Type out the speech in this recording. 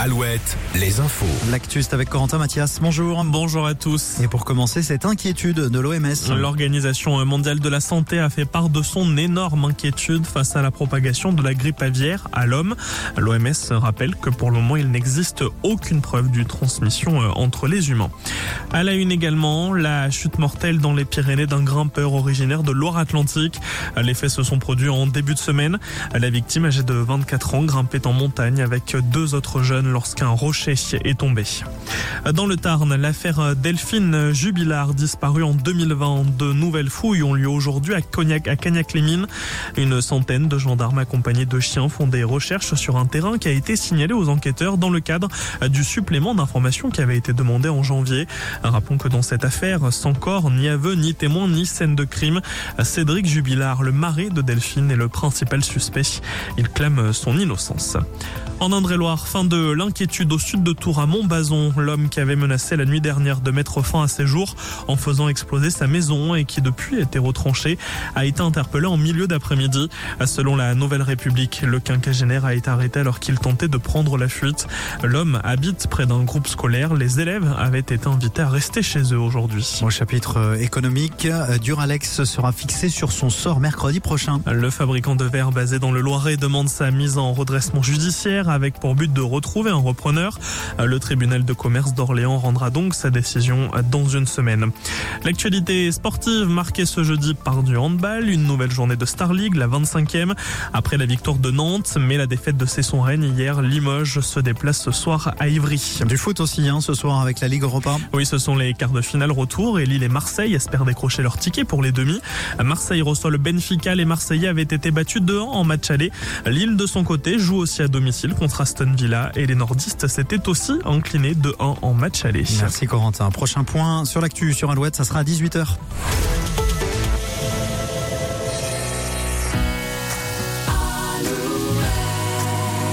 Alouette, les infos. L'actu, c'est avec Corentin Mathias. Bonjour. Bonjour à tous. Et pour commencer, cette inquiétude de l'OMS. L'Organisation mondiale de la santé a fait part de son énorme inquiétude face à la propagation de la grippe aviaire à l'homme. L'OMS rappelle que pour le moment, il n'existe aucune preuve d'une transmission entre les humains. À la une également, la chute mortelle dans les Pyrénées d'un grimpeur originaire de Loire-Atlantique. Les faits se sont produits en début de semaine. La victime, âgée de 24 ans, grimpait en montagne avec deux autres jeunes lorsqu'un rocher est tombé. Dans le Tarn, l'affaire Delphine Jubilard, disparue en 2020. De nouvelles fouilles ont lieu aujourd'hui à Cagnac-les-Mines. Une centaine de gendarmes accompagnés de chiens font des recherches sur un terrain qui a été signalé aux enquêteurs dans le cadre du supplément d'information qui avait été demandé en janvier. Rappelons que dans cette affaire, sans corps, ni aveu, ni témoin, ni scène de crime, Cédric Jubilard, le mari de Delphine, est le principal suspect. Il clame son innocence. En Indre-et-Loire, fin de l'inquiétude au sud de Tours à Montbazon. L'homme qui avait menacé la nuit dernière de mettre fin à ses jours en faisant exploser sa maison et qui depuis a été retranché a été interpellé en milieu d'après-midi. Selon la Nouvelle République, le quinquagénaire a été arrêté alors qu'il tentait de prendre la fuite. L'homme habite près d'un groupe scolaire. Les élèves avaient été invités à rester chez eux aujourd'hui. Au chapitre économique, Duralex sera fixé sur son sort mercredi prochain. Le fabricant de verre basé dans le Loiret demande sa mise en redressement judiciaire avec pour but de retrouver un repreneur. Le tribunal de commerce d'Orléans rendra donc sa décision dans une semaine. L'actualité sportive marquée ce jeudi par du handball, une nouvelle journée de Star League, la 25e, après la victoire de Nantes, mais la défaite de Cesson-Rennes hier. Limoges se déplace ce soir à Ivry. Du foot aussi ce soir avec la Ligue Europa. Oui, ce sont les quarts de finale retour et Lille et Marseille espèrent décrocher leur ticket pour les demi. Marseille reçoit le Benfica, les Marseillais avaient été battus 2-1 en match aller. Lille de son côté joue aussi à domicile contre Aston Villa et les nordistes s'étaient aussi inclinés 2-1 en match aller. Merci Corentin. Prochain point sur l'actu sur Alouette, ça sera à 18h.